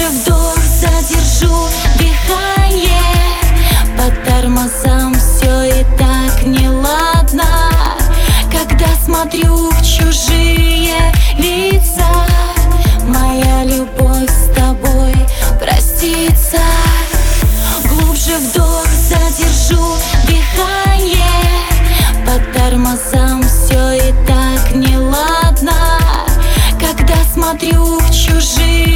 Глубже вдох, задержу дыхание. По тормозам все и так неладно, когда смотрю в чужие лица. Моя любовь с тобой простится. Глубже вдох, задержу дыхание. По тормозам все и так неладно, когда смотрю в чужие